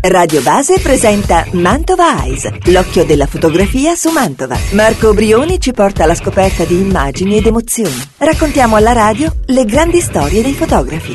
Radio Base presenta Mantova Eyes, l'occhio della fotografia su Mantova. Marco Brioni ci porta alla scoperta di immagini ed emozioni. Raccontiamo alla radio le grandi storie dei fotografi.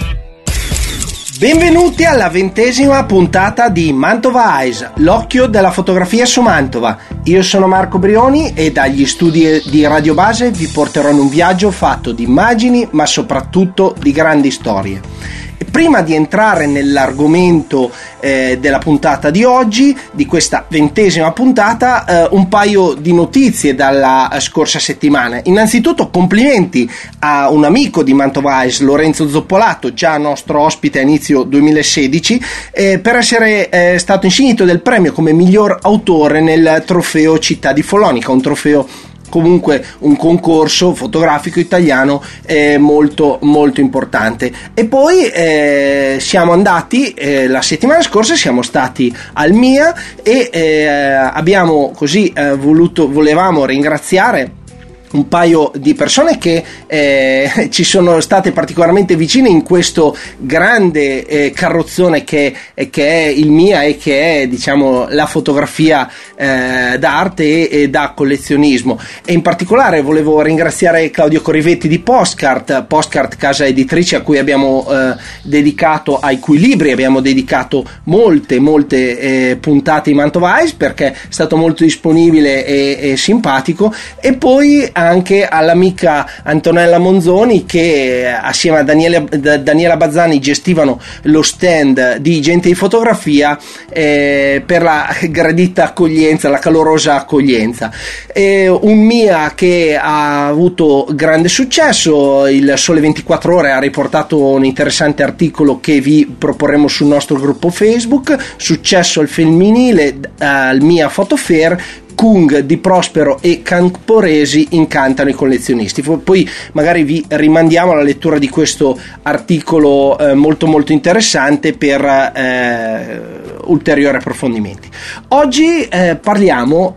Benvenuti alla 20ª puntata di Mantova Eyes, l'occhio della fotografia su Mantova. Io sono Marco Brioni e dagli studi di Radio Base vi porterò in un viaggio fatto di immagini, ma soprattutto di grandi storie. Prima di entrare nell'argomento della puntata di oggi, di questa 20ª puntata, un paio di notizie dalla scorsa settimana. Innanzitutto complimenti a un amico di Mantova Eyes, Lorenzo Zoppolato, già nostro ospite a inizio 2016, per essere stato insignito del premio come miglior autore nel trofeo Città di Follonica, un trofeo, comunque un concorso fotografico italiano molto molto importante. E poi siamo andati la settimana scorsa, siamo stati al MIA e abbiamo così volevamo ringraziare un paio di persone che ci sono state particolarmente vicine in questo grande carrozzone che è il MIA e che è, diciamo, la fotografia d'arte e da collezionismo. E in particolare volevo ringraziare Claudio Corrivetti di Postcard, casa editrice a cui abbiamo dedicato, ai cui libri abbiamo dedicato molte puntate in Mantova Eyes, perché è stato molto disponibile e simpatico. E poi anche all'amica Antonella Monzoni, che assieme a Daniela Bazzani gestivano lo stand di Gente di Fotografia per la gradita accoglienza, la calorosa accoglienza. Un MIA che ha avuto grande successo. Il Sole 24 Ore ha riportato un interessante articolo che vi proporremo sul nostro gruppo Facebook. Successo al femminile al MIA Photo Fair. Kung, Di Prospero e Camporesi incantano i collezionisti. Poi magari vi rimandiamo alla lettura di questo articolo molto molto interessante per ulteriori approfondimenti. Oggi parliamo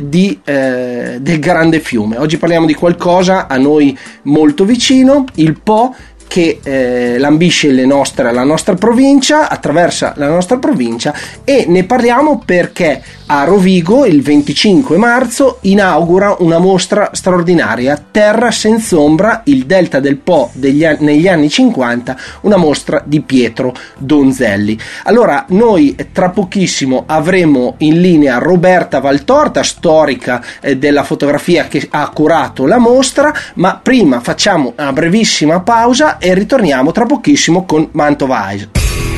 del Grande Fiume. Oggi parliamo di qualcosa a noi molto vicino, il Po, che lambisce la nostra provincia, attraversa la nostra provincia, e ne parliamo perché a Rovigo il 25 marzo inaugura una mostra straordinaria, Terra senza ombra, il delta del Po negli anni 50, una mostra di Pietro Donzelli. Allora, noi tra pochissimo avremo in linea Roberta Valtorta, storica della fotografia, che ha curato la mostra, ma prima facciamo una brevissima pausa e ritorniamo tra pochissimo con Mantova Eyes.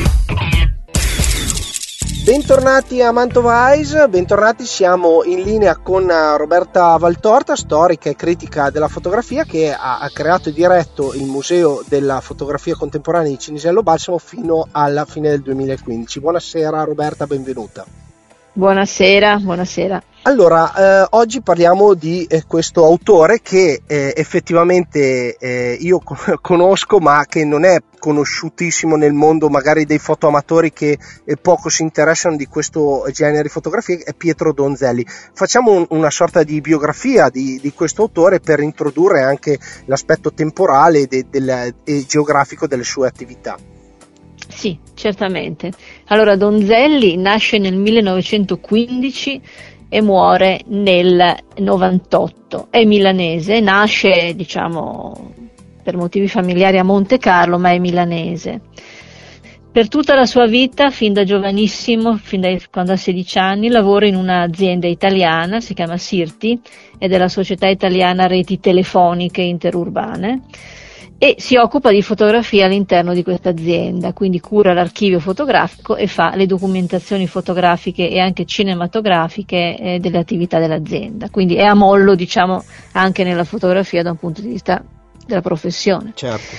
Bentornati a Mantova Eyes, bentornati, siamo in linea con Roberta Valtorta, storica e critica della fotografia, che ha creato e diretto il Museo della Fotografia Contemporanea di Cinisello Balsamo fino alla fine del 2015. Buonasera Roberta, benvenuta. Buonasera. Allora, oggi parliamo di questo autore che effettivamente io conosco, ma che non è conosciutissimo nel mondo magari dei fotoamatori che poco si interessano di questo genere di fotografie, è Pietro Donzelli. Facciamo una sorta di biografia di questo autore per introdurre anche l'aspetto temporale e geografico delle sue attività. Sì, certamente. Allora, Donzelli nasce nel 1915 e muore nel 98. È milanese, nasce, diciamo, per motivi familiari a Monte Carlo, ma è milanese. Per tutta la sua vita, fin da giovanissimo, quando ha 16 anni, lavora in un'azienda italiana, si chiama Sirti, ed è la società italiana Reti Telefoniche Interurbane, e si occupa di fotografia all'interno di questa azienda, quindi cura l'archivio fotografico e fa le documentazioni fotografiche e anche cinematografiche delle attività dell'azienda, quindi è a mollo, diciamo, anche nella fotografia da un punto di vista della professione. Certo.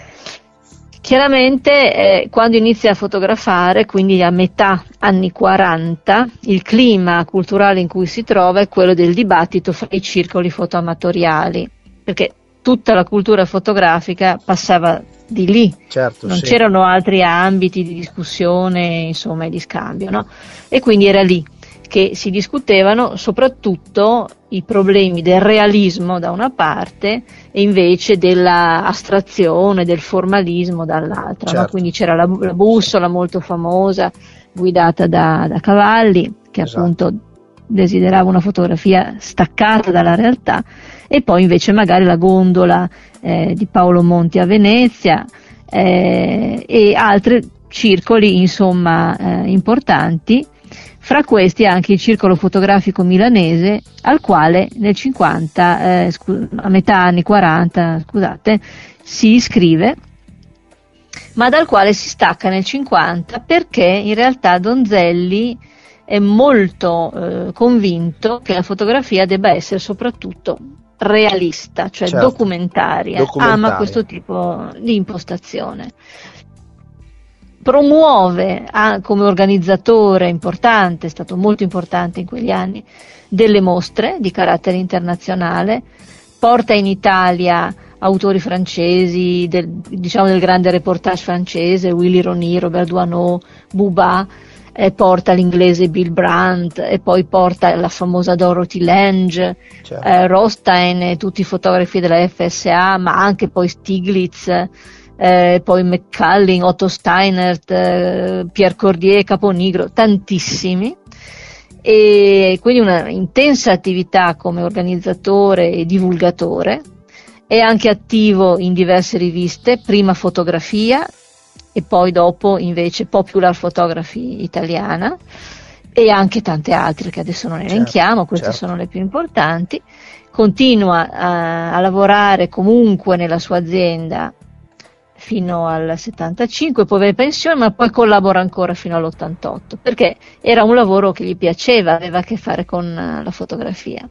Chiaramente quando inizia a fotografare, quindi a metà anni 40, il clima culturale in cui si trova è quello del dibattito fra i circoli fotoamatoriali, perché tutta la cultura fotografica passava di lì, certo, non sì. C'erano altri ambiti di discussione, insomma, e di scambio, no? E quindi era lì che si discutevano soprattutto i problemi del realismo da una parte e invece della astrazione, del formalismo dall'altra, certo. No? Quindi c'era la bussola molto famosa guidata da Cavalli, che Esatto. appunto desiderava una fotografia staccata dalla realtà, e poi invece magari la gondola di Paolo Monti a Venezia, e altri circoli insomma importanti, fra questi anche il Circolo Fotografico Milanese, al quale nel 50, a metà anni 40, scusate, si iscrive, ma dal quale si stacca nel 50 perché in realtà Donzelli è molto convinto che la fotografia debba essere soprattutto realista, cioè Certo. documentaria. Ama questo tipo di impostazione. Promuove come organizzatore importante, è stato molto importante in quegli anni, delle mostre di carattere internazionale, porta in Italia autori francesi, del grande reportage francese, Willy Rony, Robert Doisneau, Bouba, porta l'inglese Bill Brandt, e poi porta la famosa Dorothy Lange, Certo. Rothstein e tutti i fotografi della FSA, ma anche poi Stiglitz, poi McCullin, Otto Steinert, Pierre Cordier, Caponigro, tantissimi. E quindi una intensa attività come organizzatore e divulgatore. È anche attivo in diverse riviste, prima Fotografia e poi dopo invece Popular Photography italiana, e anche tante altre che adesso non elenchiamo, queste sono le più importanti. Continua a lavorare comunque nella sua azienda fino al 75, poi va in pensione, ma poi collabora ancora fino all'88, perché era un lavoro che gli piaceva, aveva a che fare con la fotografia,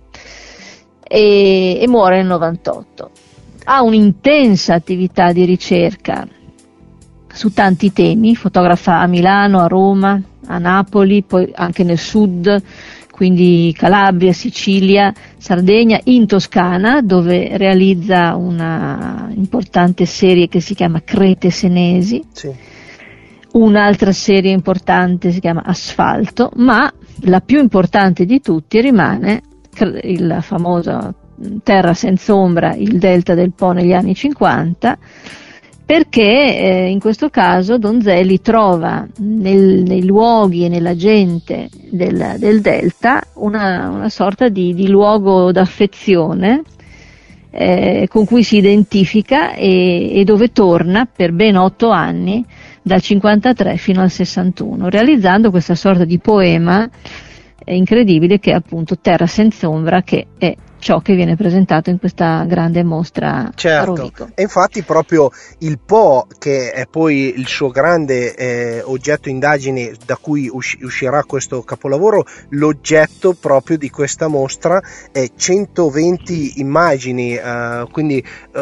e muore nel 98. Ha un'intensa attività di ricerca su tanti temi, fotografa a Milano, a Roma, a Napoli, poi anche nel sud, quindi Calabria, Sicilia, Sardegna, in Toscana, dove realizza una importante serie che si chiama Crete Senesi. Sì. Un'altra serie importante si chiama Asfalto, ma la più importante di tutti rimane il famoso Terra senza ombra, il Delta del Po negli anni 50, perché in questo caso Donzelli trova nei luoghi e nella gente del Delta una sorta di luogo d'affezione con cui si identifica e dove torna per ben 8 anni, dal 53 fino al 61, realizzando questa sorta di poema incredibile che è appunto Terra senza ombra, che è ciò che viene presentato in questa grande mostra a Rovigo. E infatti proprio il Po, che è poi il suo grande oggetto indagine da cui uscirà questo capolavoro, l'oggetto proprio di questa mostra è 120 immagini, quindi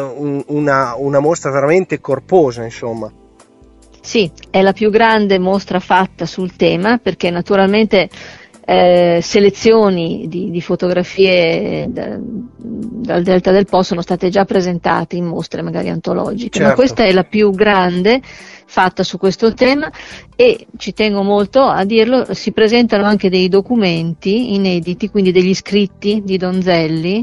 una mostra veramente corposa, insomma. Sì, è la più grande mostra fatta sul tema, perché naturalmente selezioni di fotografie dal Delta del Po sono state già presentate in mostre magari antologiche, ma questa è la più grande fatta su questo tema, e ci tengo molto a dirlo, si presentano anche dei documenti inediti, quindi degli scritti di Donzelli,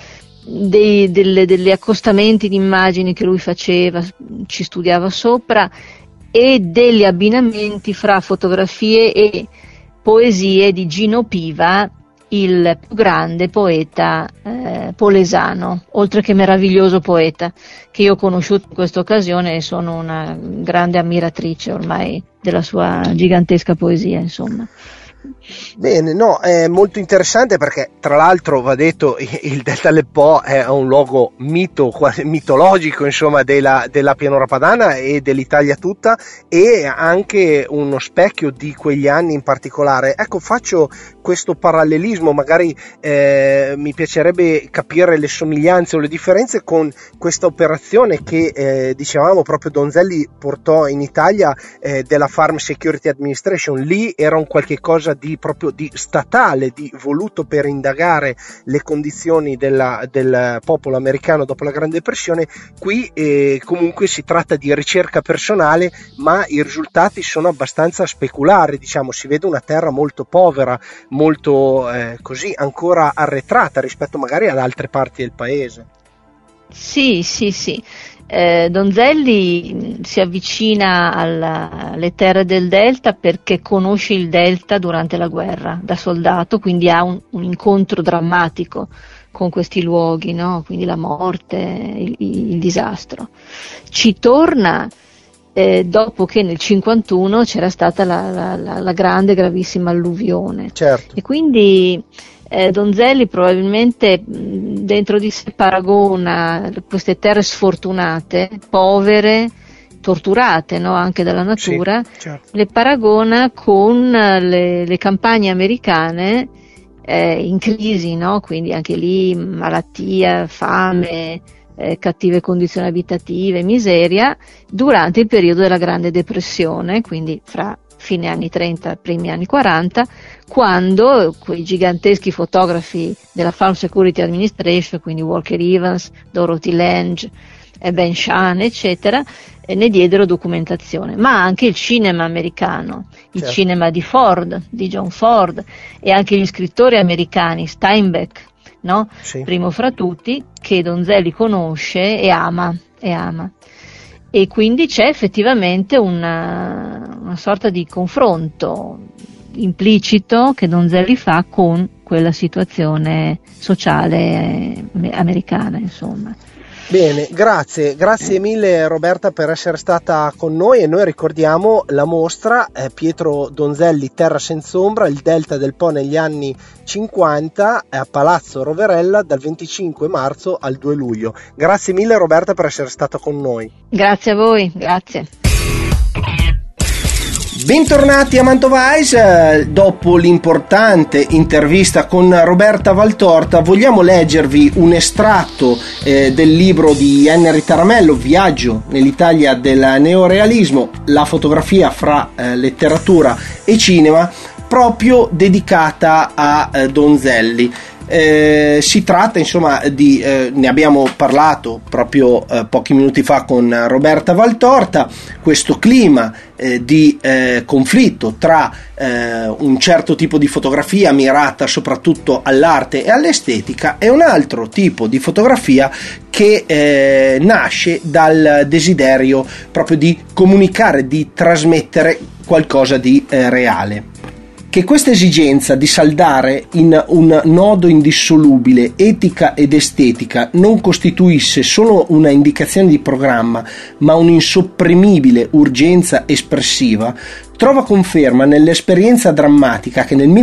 degli accostamenti di immagini che lui faceva, ci studiava sopra, e degli abbinamenti fra fotografie e poesie di Gino Piva, il più grande poeta polesano, oltre che meraviglioso poeta, che io ho conosciuto in questa occasione e sono una grande ammiratrice ormai della sua gigantesca poesia, insomma. Bene, no, è molto interessante perché tra l'altro va detto il Delta del Po è un luogo mitologico, insomma, della pianura padana e dell'Italia tutta, e anche uno specchio di quegli anni in particolare. Ecco, faccio questo parallelismo, magari mi piacerebbe capire le somiglianze o le differenze con questa operazione che dicevamo proprio Donzelli portò in Italia, della Farm Security Administration. Lì era un qualche cosa proprio di statale, di voluto per indagare le condizioni del popolo americano dopo la Grande Depressione. Qui comunque si tratta di ricerca personale, ma i risultati sono abbastanza speculari, diciamo. Si vede una terra molto povera, molto così ancora arretrata rispetto magari ad altre parti del paese. Sì. Donzelli si avvicina alle terre del Delta perché conosce il Delta durante la guerra da soldato, quindi ha un incontro drammatico con questi luoghi, no? Quindi la morte, il disastro. Ci torna dopo che nel 51 c'era stata la grande, gravissima alluvione. Certo. E quindi Donzelli probabilmente dentro di sé paragona queste terre sfortunate, povere, torturate, no? Anche dalla natura, sì, certo. Le paragona con le campagne americane in crisi, no? Quindi anche lì malattia, fame, cattive condizioni abitative, miseria, durante il periodo della Grande Depressione, quindi fra fine anni 30 primi anni 40, quando quei giganteschi fotografi della Farm Security Administration, quindi Walker Evans, Dorothy Lange, Ben Shahn, eccetera, ne diedero documentazione, ma anche il cinema americano, il certo. cinema di Ford, di John Ford, e anche gli scrittori americani, Steinbeck, no? Sì. Primo fra tutti, che Donzelli conosce e ama. E quindi c'è effettivamente una sorta di confronto implicito che Donzelli fa con quella situazione sociale americana, insomma. Bene, grazie mille Roberta per essere stata con noi, e noi ricordiamo la mostra Pietro Donzelli Terra senza ombra, il Delta del Po negli anni 50 a Palazzo Roverella dal 25 marzo al 2 luglio. Grazie mille Roberta per essere stata con noi. Grazie a voi, grazie. Bentornati a Mantova Eyes. Dopo l'importante intervista con Roberta Valtorta vogliamo leggervi un estratto del libro di Henry Taramello, Viaggio nell'Italia del neorealismo, la fotografia fra letteratura e cinema, proprio dedicata a Donzelli. Si tratta insomma di ne abbiamo parlato proprio pochi minuti fa con Roberta Valtorta, questo clima di conflitto tra un certo tipo di fotografia mirata soprattutto all'arte e all'estetica e un altro tipo di fotografia che nasce dal desiderio proprio di comunicare, di trasmettere qualcosa di reale. Che questa esigenza di saldare in un nodo indissolubile etica ed estetica non costituisse solo una indicazione di programma, ma un'insopprimibile urgenza espressiva, trova conferma nell'esperienza drammatica che nel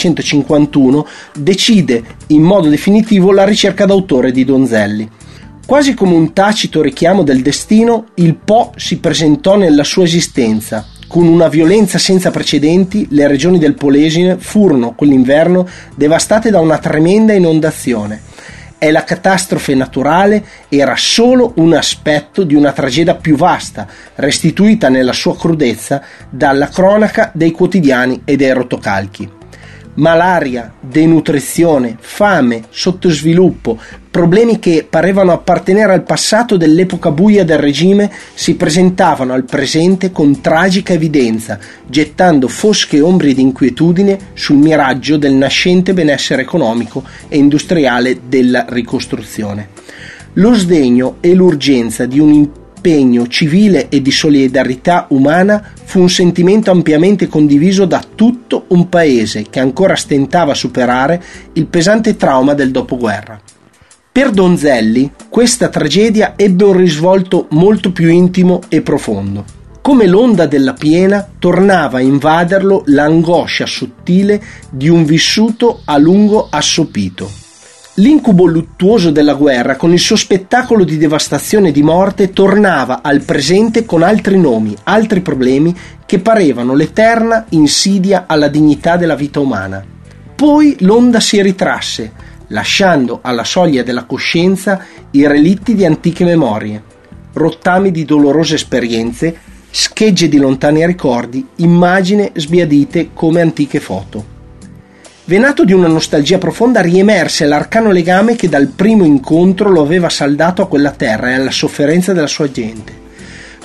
1951 decide in modo definitivo la ricerca d'autore di Donzelli. Quasi come un tacito richiamo del destino, il Po si presentò nella sua esistenza. Con una violenza senza precedenti, le regioni del Polesine furono, quell'inverno, devastate da una tremenda inondazione. E la catastrofe naturale era solo un aspetto di una tragedia più vasta, restituita nella sua crudezza dalla cronaca dei quotidiani e dei rotocalchi. Malaria, denutrizione, fame, sottosviluppo, problemi che parevano appartenere al passato dell'epoca buia del regime si presentavano al presente con tragica evidenza, gettando fosche ombre di inquietudine sul miraggio del nascente benessere economico e industriale della ricostruzione. Lo sdegno e l'urgenza di un impegno civile e di solidarietà umana fu un sentimento ampiamente condiviso da tutto un paese che ancora stentava a superare il pesante trauma del dopoguerra. Per Donzelli questa tragedia ebbe un risvolto molto più intimo e profondo. Come l'onda della piena tornava a invaderlo l'angoscia sottile di un vissuto a lungo assopito. L'incubo luttuoso della guerra, con il suo spettacolo di devastazione e di morte, tornava al presente con altri nomi, altri problemi che parevano l'eterna insidia alla dignità della vita umana. Poi l'onda si ritrasse, lasciando alla soglia della coscienza i relitti di antiche memorie, rottami di dolorose esperienze, schegge di lontani ricordi, immagini sbiadite come antiche foto. Venato di una nostalgia profonda, riemerse l'arcano legame che dal primo incontro lo aveva saldato a quella terra e alla sofferenza della sua gente.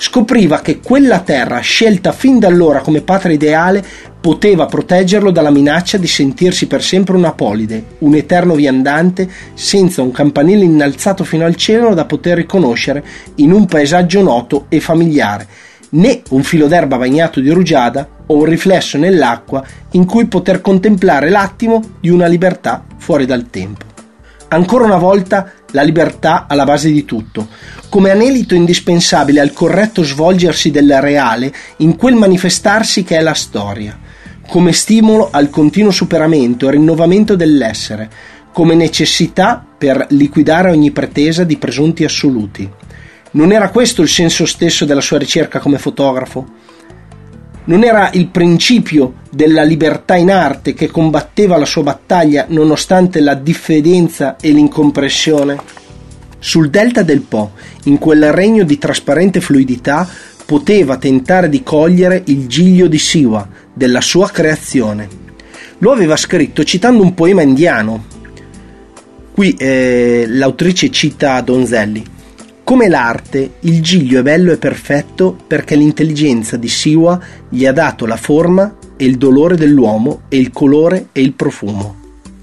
Scopriva che quella terra, scelta fin da allora come patria ideale, poteva proteggerlo dalla minaccia di sentirsi per sempre un apolide, un eterno viandante senza un campanile innalzato fino al cielo da poter riconoscere in un paesaggio noto e familiare, né un filo d'erba bagnato di rugiada o un riflesso nell'acqua in cui poter contemplare l'attimo di una libertà fuori dal tempo. Ancora una volta la libertà alla base di tutto, come anelito indispensabile al corretto svolgersi del reale in quel manifestarsi che è la storia, come stimolo al continuo superamento e rinnovamento dell'essere, come necessità per liquidare ogni pretesa di presunti assoluti. Non era questo il senso stesso della sua ricerca come fotografo? Non era il principio della libertà in arte che combatteva la sua battaglia nonostante la diffidenza e l'incomprensione? Sul delta del Po, in quel regno di trasparente fluidità, poteva tentare di cogliere il giglio di Siwa, della sua creazione. Lo aveva scritto citando un poema indiano. Qui l'autrice cita Donzelli. Come l'arte, il giglio è bello e perfetto perché l'intelligenza di Siwa gli ha dato la forma e il dolore dell'uomo e il colore e il profumo.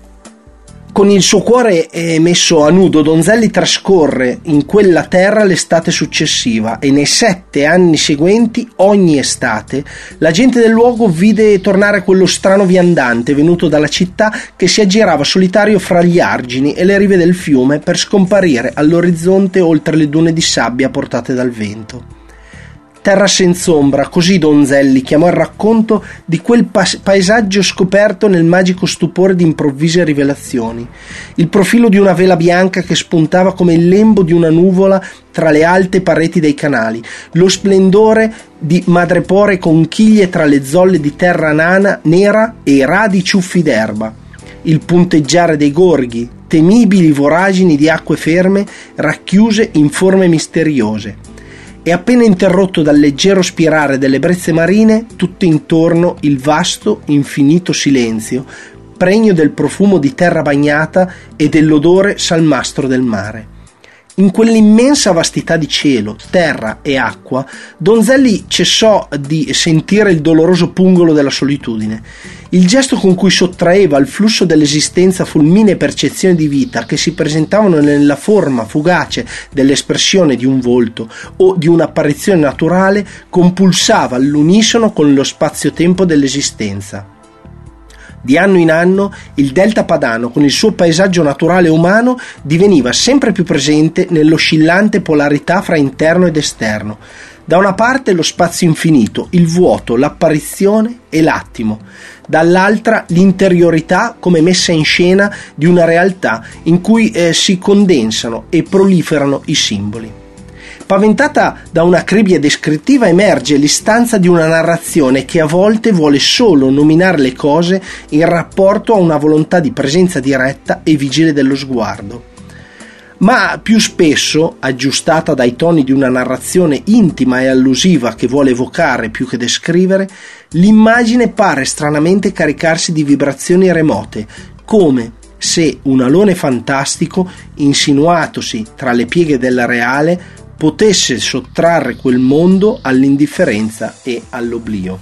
Con il suo cuore messo a nudo, Donzelli trascorre in quella terra l'estate successiva e nei 7 anni seguenti, ogni estate, la gente del luogo vide tornare quello strano viandante venuto dalla città che si aggirava solitario fra gli argini e le rive del fiume per scomparire all'orizzonte oltre le dune di sabbia portate dal vento. Terra senz'ombra, così Donzelli chiamò il racconto di quel paesaggio scoperto nel magico stupore di improvvise rivelazioni. Il profilo di una vela bianca che spuntava come il lembo di una nuvola tra le alte pareti dei canali, lo splendore di madrepore conchiglie tra le zolle di terra nera e i radi ciuffi d'erba, il punteggiare dei gorghi, temibili voragini di acque ferme racchiuse in forme misteriose. E appena interrotto dal leggero spirare delle brezze marine, tutto intorno il vasto, infinito silenzio, pregno del profumo di terra bagnata e dell'odore salmastro del mare. In quell'immensa vastità di cielo, terra e acqua, Donzelli cessò di sentire il doloroso pungolo della solitudine. Il gesto con cui sottraeva al flusso dell'esistenza fulminee percezioni di vita che si presentavano nella forma fugace dell'espressione di un volto o di un'apparizione naturale compulsava all'unisono con lo spazio-tempo dell'esistenza. Di anno in anno il delta padano con il suo paesaggio naturale umano diveniva sempre più presente nell'oscillante polarità fra interno ed esterno. Da una parte lo spazio infinito, il vuoto, l'apparizione e l'attimo, dall'altra l'interiorità come messa in scena di una realtà in cui si condensano e proliferano i simboli. Paventata da una cribbia descrittiva emerge l'istanza di una narrazione che a volte vuole solo nominare le cose in rapporto a una volontà di presenza diretta e vigile dello sguardo. Ma più spesso, aggiustata dai toni di una narrazione intima e allusiva che vuole evocare più che descrivere, l'immagine pare stranamente caricarsi di vibrazioni remote, come se un alone fantastico, insinuatosi tra le pieghe del reale, potesse sottrarre quel mondo all'indifferenza e all'oblio.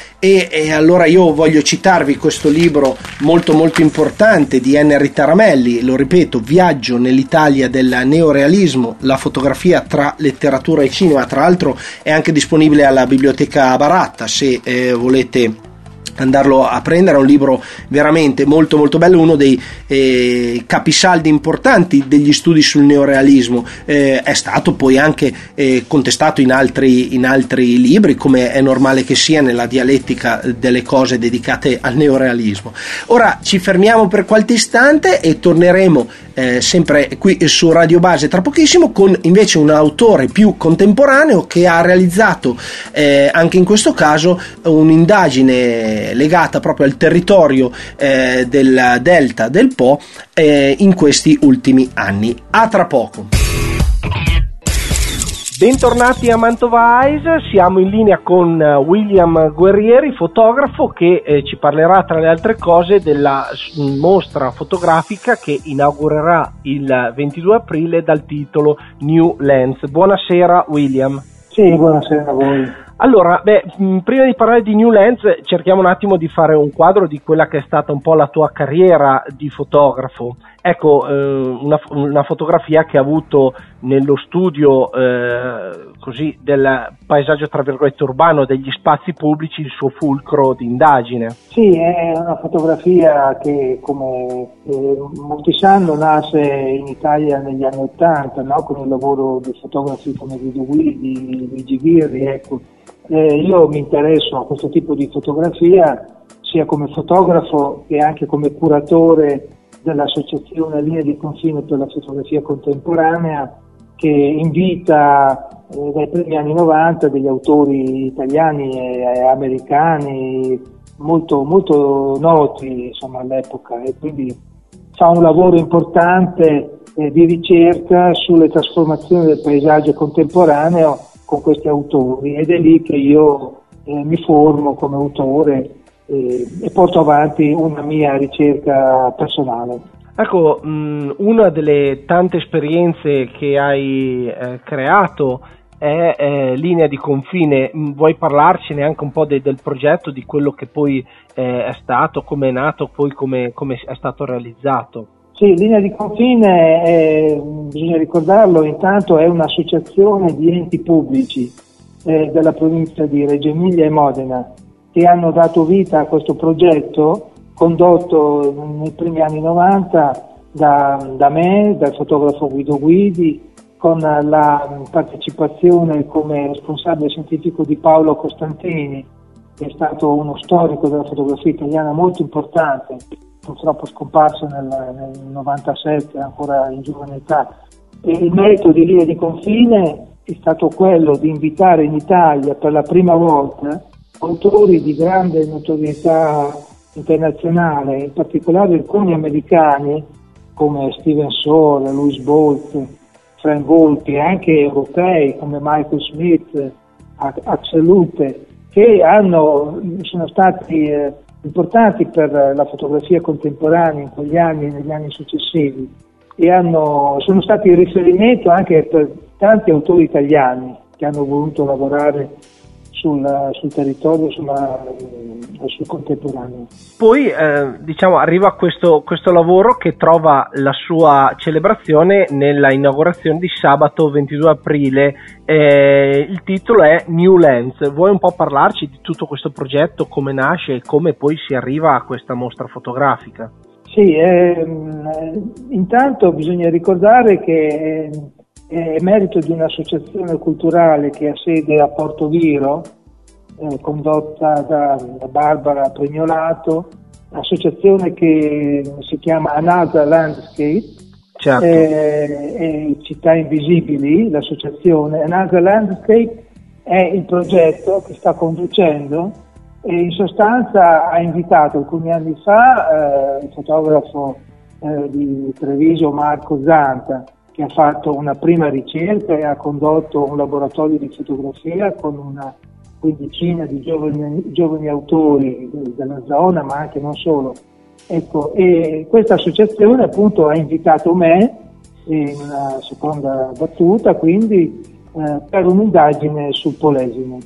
E allora io voglio citarvi questo libro molto molto importante di Henry Taramelli, lo ripeto, Viaggio nell'Italia del neorealismo, la fotografia tra letteratura e cinema. Tra l'altro è anche disponibile alla biblioteca Baratta se volete andarlo a prendere. È un libro veramente molto molto bello, uno dei capisaldi importanti degli studi sul neorealismo. È stato poi anche contestato in altri libri, come è normale che sia nella dialettica delle cose dedicate al neorealismo. Ora ci fermiamo per qualche istante e torneremo sempre qui su Radio Base tra pochissimo con invece un autore più contemporaneo che ha realizzato anche in questo caso un'indagine legata proprio al territorio del delta del Po in questi ultimi anni. A tra poco. Bentornati a Mantova Eyes, siamo in linea con William Guerrieri, fotografo, che ci parlerà tra le altre cose della mostra fotografica che inaugurerà il 22 aprile dal titolo New Lens. Buonasera William. Sì, buonasera a voi. Allora, prima di parlare di New Lens, cerchiamo un attimo di fare un quadro di quella che è stata un po' la tua carriera di fotografo. Ecco, una fotografia che ha avuto nello studio così del paesaggio tra virgolette urbano, degli spazi pubblici, il suo fulcro di indagine. Sì, è una fotografia che, come molti sanno, nasce in Italia negli anni '80, no? Con il lavoro di fotografi come Guido Guidi, Luigi Ghirri, ecco. Io mi interesso a questo tipo di fotografia sia come fotografo che anche come curatore dell'associazione Linea di Confine per la fotografia contemporanea, che invita dai primi anni '90 degli autori italiani e americani molto, molto noti, insomma, all'epoca, e quindi fa un lavoro importante di ricerca sulle trasformazioni del paesaggio contemporaneo con questi autori, ed è lì che io mi formo come autore e porto avanti una mia ricerca personale. Ecco, una delle tante esperienze che hai creato è Linea di Confine. Vuoi parlarcene anche un po' del progetto, di quello che poi è stato, come è nato, poi come è stato realizzato? Sì, Linea di Confine, bisogna ricordarlo, intanto è un'associazione di enti pubblici della provincia di Reggio Emilia e Modena, che hanno dato vita a questo progetto condotto nei primi anni '90 da me, dal fotografo Guido Guidi, con la partecipazione come responsabile scientifico di Paolo Costantini, che è stato uno storico della fotografia italiana molto importante, purtroppo scomparso nel 97, ancora in giovane età. E il merito di Linea di Confine è stato quello di invitare in Italia per la prima volta autori di grande notorietà internazionale, in particolare alcuni americani come Steven Shore, Louis Bolt, Frank Volpi, e anche europei come Michael Smith, Axel Lutte, che sono stati importanti per la fotografia contemporanea in quegli anni e negli anni successivi, e sono stati riferimento anche per tanti autori italiani che hanno voluto lavorare sul territorio, sul contemporaneo. Poi arriva questo lavoro che trova la sua celebrazione nella inaugurazione di sabato 22 aprile. Il titolo è New Lens. Vuoi un po' parlarci di tutto questo progetto, come nasce e come poi si arriva a questa mostra fotografica? Sì, intanto bisogna ricordare che è merito di un'associazione culturale che ha sede a Porto Viro, condotta da Barbara Pregnolato, associazione che si chiama Anasa Landscape, certo. È Città Invisibili, l'associazione. Anasa Landscape è il progetto che sta conducendo, e in sostanza ha invitato alcuni anni fa il fotografo di Treviso Marco Zanta, che ha fatto una prima ricerca e ha condotto un laboratorio di fotografia con una quindicina di giovani autori della zona, ma anche non solo. Ecco, e questa associazione appunto ha invitato me in una seconda battuta, quindi per un'indagine sul Polesine.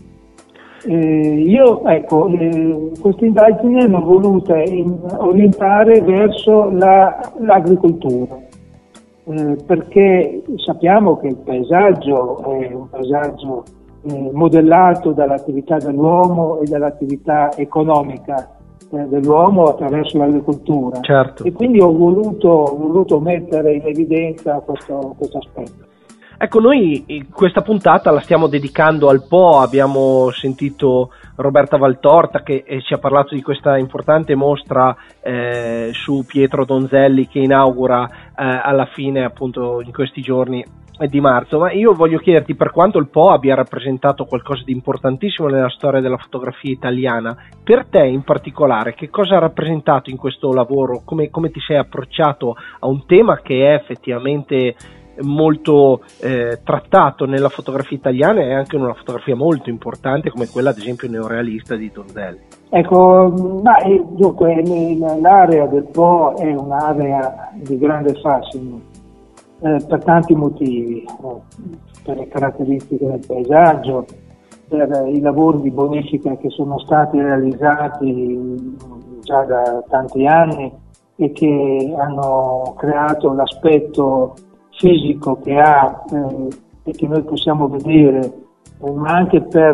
Questa indagine l'ho voluta orientare verso l'agricoltura. Perché sappiamo che il paesaggio è un paesaggio modellato dall'attività dell'uomo e dall'attività economica dell'uomo attraverso l'agricoltura. Certo. E quindi ho voluto mettere in evidenza questo aspetto. Ecco, noi questa puntata la stiamo dedicando al Po. Abbiamo sentito Roberta Valtorta che ci ha parlato di questa importante mostra su Pietro Donzelli, che inaugura alla fine, appunto, in questi giorni di marzo. Ma io voglio chiederti, per quanto il Po abbia rappresentato qualcosa di importantissimo nella storia della fotografia italiana, per te in particolare che cosa ha rappresentato in questo lavoro? Come ti sei approcciato a un tema che è effettivamente molto trattato nella fotografia italiana, e anche in una fotografia molto importante come quella ad esempio neorealista di Donzelli? Ecco, dunque l'area del Po è un'area di grande fascino per tanti motivi. per le caratteristiche del paesaggio, per i lavori di bonifica che sono stati realizzati già da tanti anni e che hanno creato l'aspetto fisico che ha e che noi possiamo vedere, ma anche per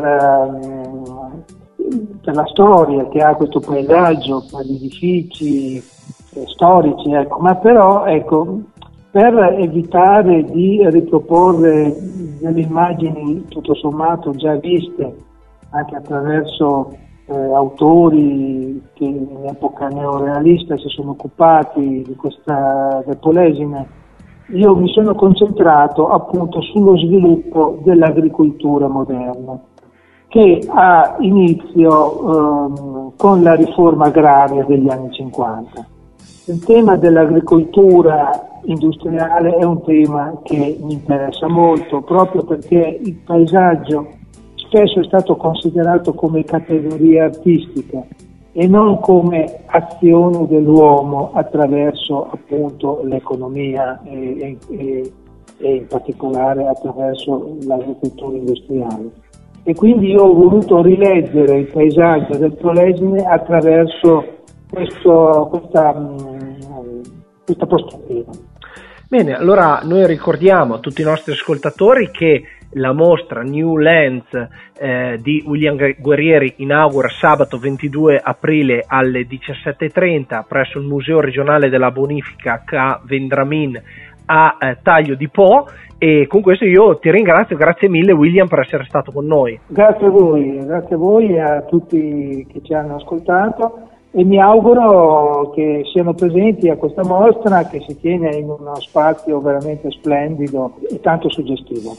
la storia che ha questo paesaggio, per gli edifici storici, ecco. Ma però, ecco, per evitare di riproporre delle immagini tutto sommato già viste anche attraverso autori che in epoca neorealista si sono occupati di questa Polesine, io mi sono concentrato appunto sullo sviluppo dell'agricoltura moderna, che ha inizio con la riforma agraria degli anni 50. Il tema dell'agricoltura industriale è un tema che mi interessa molto, proprio perché il paesaggio spesso è stato considerato come categoria artistica e non come azione dell'uomo attraverso appunto l'economia e in particolare attraverso l'agricoltura industriale. E quindi io ho voluto rileggere il paesaggio del Polesine attraverso questa prospettiva. Bene, allora noi ricordiamo a tutti i nostri ascoltatori che la mostra New Lands di William Guerrieri inaugura sabato 22 aprile alle 17:30 presso il Museo regionale della bonifica Ca Vendramin a Taglio di Po, e con questo io ti ringrazio, grazie mille William per essere stato con noi. Grazie a voi e a tutti che ci hanno ascoltato, e mi auguro che siano presenti a questa mostra che si tiene in uno spazio veramente splendido e tanto suggestivo.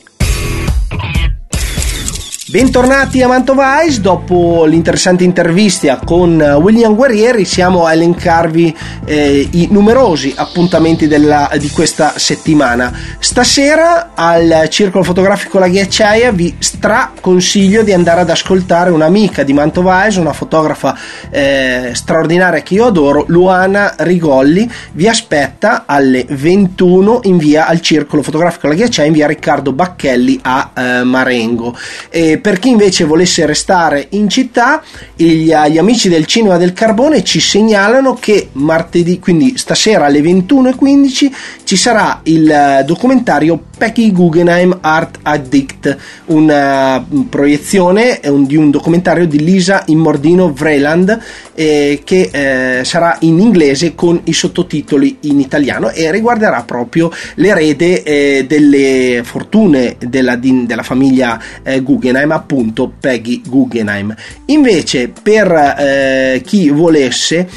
Bentornati a Mantova Ice. Dopo l'interessante intervista con William Guerrieri siamo a elencarvi i numerosi appuntamenti di questa settimana. Stasera al Circolo Fotografico La Ghiacciaia vi straconsiglio di andare ad ascoltare un'amica di Mantova Ice, una fotografa straordinaria che io adoro, Luana Rigolli. Vi aspetta alle 21 al Circolo Fotografico La Ghiacciaia in via Riccardo Bacchelli a Marengo. Per chi invece volesse restare in città, gli amici del Cinema del Carbone ci segnalano che martedì, quindi stasera alle 21:15, ci sarà il documentario Peggy Guggenheim Art Addict, una proiezione di un documentario di Lisa Immordino Vreeland che sarà in inglese con i sottotitoli in italiano e riguarderà proprio l'erede delle fortune della famiglia Guggenheim, appunto Peggy Guggenheim. Invece per chi volesse,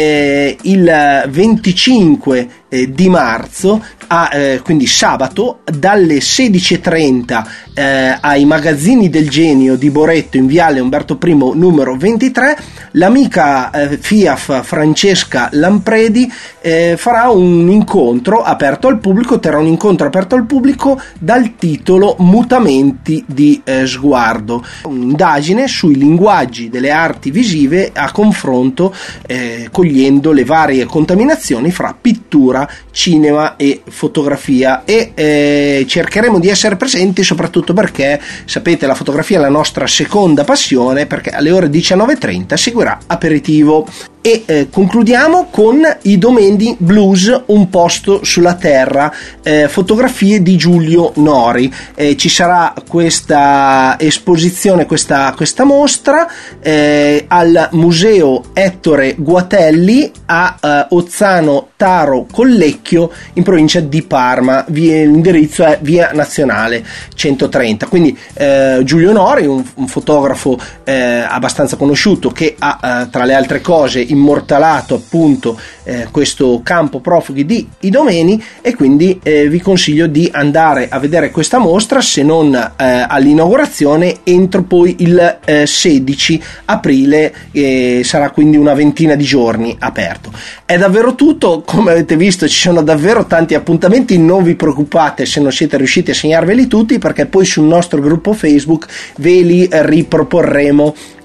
il 25 di marzo, quindi sabato, dalle 16:30 ai Magazzini del Genio di Boretto in viale Umberto I numero 23, l'amica FIAF Francesca Lampredi farà un incontro aperto al pubblico, terrà un incontro aperto al pubblico dal titolo Mutamenti di sguardo, un'indagine sui linguaggi delle arti visive a confronto cogliendo le varie contaminazioni fra pittura, cinema e fotografia, e cercheremo di essere presenti soprattutto perché sapete, la fotografia è la nostra seconda passione, perché alle ore 19:30 seguirà aperitivo. E concludiamo con I Domeni Blues, un posto sulla terra, fotografie di Giulio Nori. Ci sarà questa esposizione, questa mostra al Museo Ettore Guatelli a Ozzano Taro Collecchio in provincia di Parma. L'indirizzo è via Nazionale 130. Quindi Giulio Nori, un fotografo abbastanza conosciuto, che ha tra le altre cose immortalato appunto questo campo profughi di Idomeni, e quindi vi consiglio di andare a vedere questa mostra, se non all'inaugurazione, entro poi il 16 aprile, sarà quindi una ventina di giorni aperto. È davvero tutto, come avete visto ci sono davvero tanti appuntamenti, non vi preoccupate se non siete riusciti a segnarveli tutti, perché poi sul nostro gruppo Facebook ve li riproporremo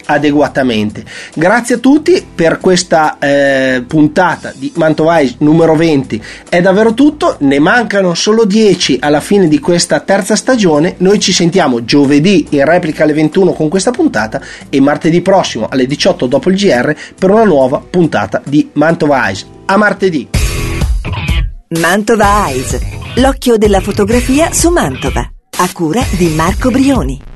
adeguatamente. Grazie a tutti per questa puntata di Mantova Eyes numero 20. È davvero tutto, ne mancano solo 10 alla fine di questa terza stagione. Noi ci sentiamo giovedì in replica alle 21 con questa puntata e martedì prossimo alle 18 dopo il GR per una nuova puntata di Mantova Eyes. A martedì. Mantova Eyes, l'occhio della fotografia su Mantova, a cura di Marco Brioni.